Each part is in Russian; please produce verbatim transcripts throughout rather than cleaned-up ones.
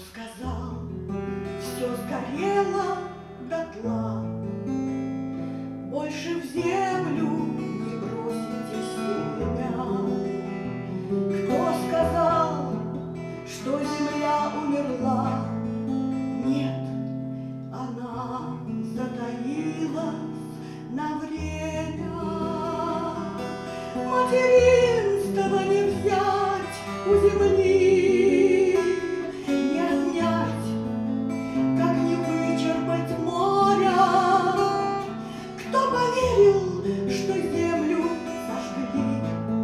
сказал, все сгорело дотла, больше в землю не бросите семя? Кто сказал, что земля умерла? Нет, она затаилась на время. Материнства не взять у земли, не отнять, как не вычерпать моря. Кто поверил, что землю сожгли?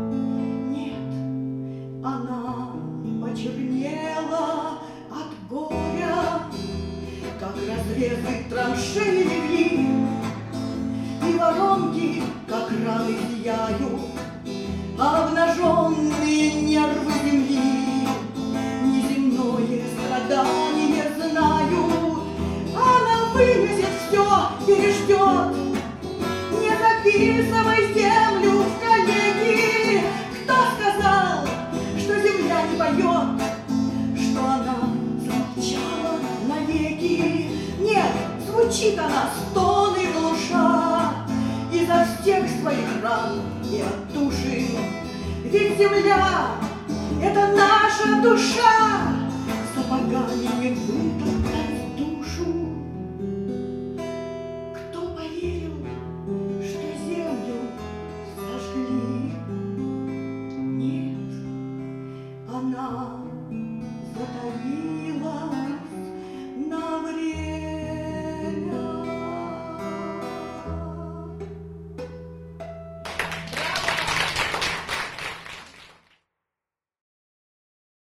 Нет, она почернела от горя, как разрезы траншеи легли, и воронки, как раны, зияют, а обнаженные нервы земли неземное страдание знают. Она вынесет все, переждет. Не записывай землю в коллеги. Кто сказал, что земля не поет, что она замолчала навеки? Нет, звучит она, стоны глуша, изо всех своих ран и отдушин. Ведь земля — это наша душа, сапогами не вытоптана.